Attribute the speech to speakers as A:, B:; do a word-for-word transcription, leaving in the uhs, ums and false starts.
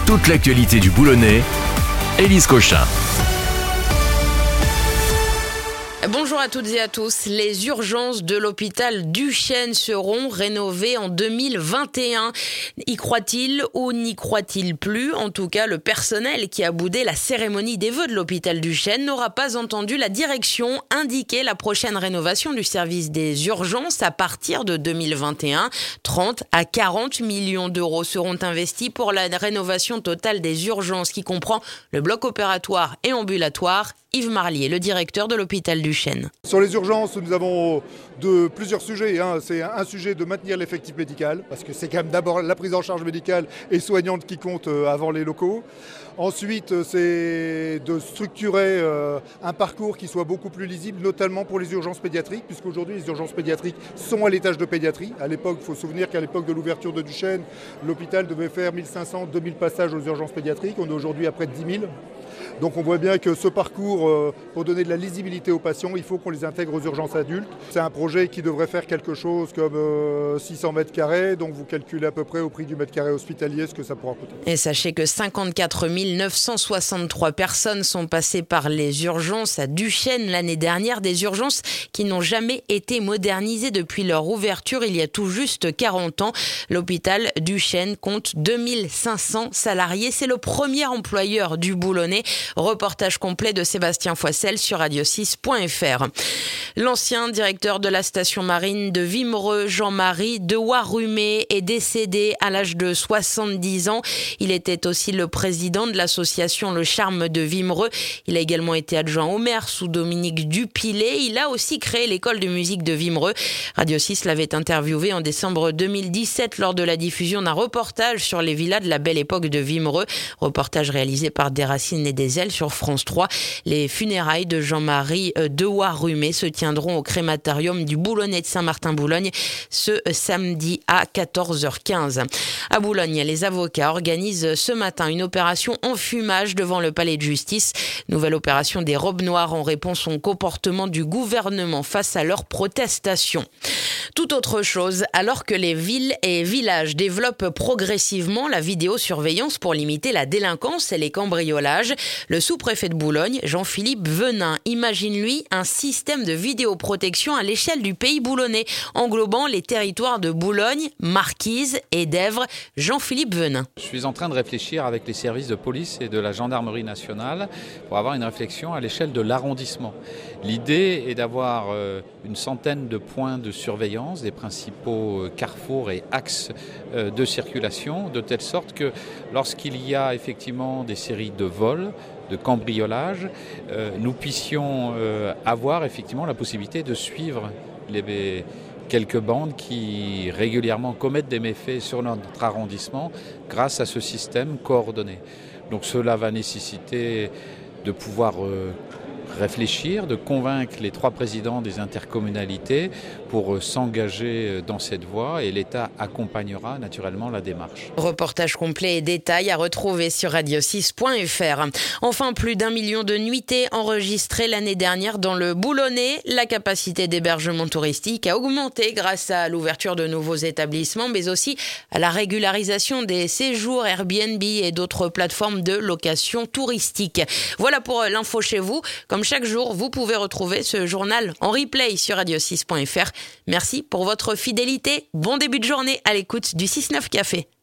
A: Toute l'actualité du Boulonnais, Élise Cochin.
B: Bonjour à toutes et à tous. Les urgences de l'hôpital Duchesne seront rénovées en deux mille vingt et un. Y croit-il ou n'y croit-il plus? En tout cas, le personnel qui a boudé la cérémonie des vœux de l'hôpital Duchesne n'aura pas entendu la direction indiquer la prochaine rénovation du service des urgences à partir de deux mille vingt et un. trente à quarante millions d'euros seront investis pour la rénovation totale des urgences qui comprend le bloc opératoire et ambulatoire. Yves Marlier, le directeur de l'hôpital Duchesne.
C: Sur les urgences, nous avons de plusieurs sujets. Hein. C'est un sujet de maintenir l'effectif médical, parce que c'est quand même d'abord la prise en charge médicale et soignante qui compte avant les locaux. Ensuite, c'est de structurer un parcours qui soit beaucoup plus lisible, notamment pour les urgences pédiatriques, puisqu'aujourd'hui les urgences pédiatriques sont à l'étage de pédiatrie. À l'époque, il faut se souvenir qu'à l'époque de l'ouverture de Duchesne, l'hôpital devait faire mille cinq cents à deux mille passages aux urgences pédiatriques. On est aujourd'hui à près de dix mille. Donc on voit bien que ce parcours, pour donner de la lisibilité aux patients, il faut qu'on les intègre aux urgences adultes. C'est un projet qui devrait faire quelque chose comme six cents mètres carrés, donc vous calculez à peu près au prix du mètre carré hospitalier ce que ça pourra coûter.
B: Et sachez que cinquante-quatre mille neuf cent soixante-trois personnes sont passées par les urgences à Duchesne l'année dernière, des urgences qui n'ont jamais été modernisées depuis leur ouverture il y a tout juste quarante ans. L'hôpital Duchesne compte deux mille cinq cents salariés, c'est le premier employeur du Boulonnais. Reportage complet de Sébastien Foissel sur radio six point f r. L'ancien directeur de la station marine de Wimereux, Jean-Marie Dewarumet, est décédé à l'âge de soixante-dix ans. Il était aussi le président de l'association Le Charme de Wimereux. Il a également été adjoint au maire sous Dominique Dupilet. Il a aussi créé l'école de musique de Wimereux. Radio six l'avait interviewé en décembre deux mille dix-sept lors de la diffusion d'un reportage sur les villas de la belle époque de Wimereux. Reportage réalisé par Des Racines et des Ailes sur France trois. Les funérailles de Jean-Marie Dewarumet se tiendront au crématorium du Boulonnais de Saint-Martin-Boulogne ce samedi à quatorze heures quinze. À Boulogne, les avocats organisent ce matin une opération enfumage devant le palais de justice. Nouvelle opération des robes noires en réponse au comportement du gouvernement face à leurs protestations. Tout autre chose, alors que les villes et villages développent progressivement la vidéosurveillance pour limiter la délinquance et les cambriolages, le sous-préfet de Boulogne, Jean-Philippe Venin, imagine lui un système de vidéoprotection à l'échelle du pays boulonnais, englobant les territoires de Boulogne, Marquise et d'Èvre. Jean-Philippe Venin.
D: Je suis en train de réfléchir avec les services de police et de la gendarmerie nationale pour avoir une réflexion à l'échelle de l'arrondissement. L'idée est d'avoir une centaine de points de surveillance, des principaux carrefours et axes de circulation, de telle sorte que lorsqu'il y a effectivement des séries de vols, de cambriolage, euh, nous puissions euh, avoir effectivement la possibilité de suivre les quelques bandes qui régulièrement commettent des méfaits sur notre arrondissement grâce à ce système coordonné. Donc cela va nécessiter de pouvoir euh, réfléchir, de convaincre les trois présidents des intercommunalités pour s'engager dans cette voie et l'État accompagnera naturellement la démarche.
B: Reportage complet et détails à retrouver sur radio six point f r. Enfin, plus d'un million de nuitées enregistrées l'année dernière dans le Boulonnais. La capacité d'hébergement touristique a augmenté grâce à l'ouverture de nouveaux établissements, mais aussi à la régularisation des séjours Airbnb et d'autres plateformes de location touristique. Voilà pour l'info chez vous. Comme chaque jour, vous pouvez retrouver ce journal en replay sur radio six point f r. Merci pour votre fidélité. Bon début de journée à l'écoute du six neuf Café.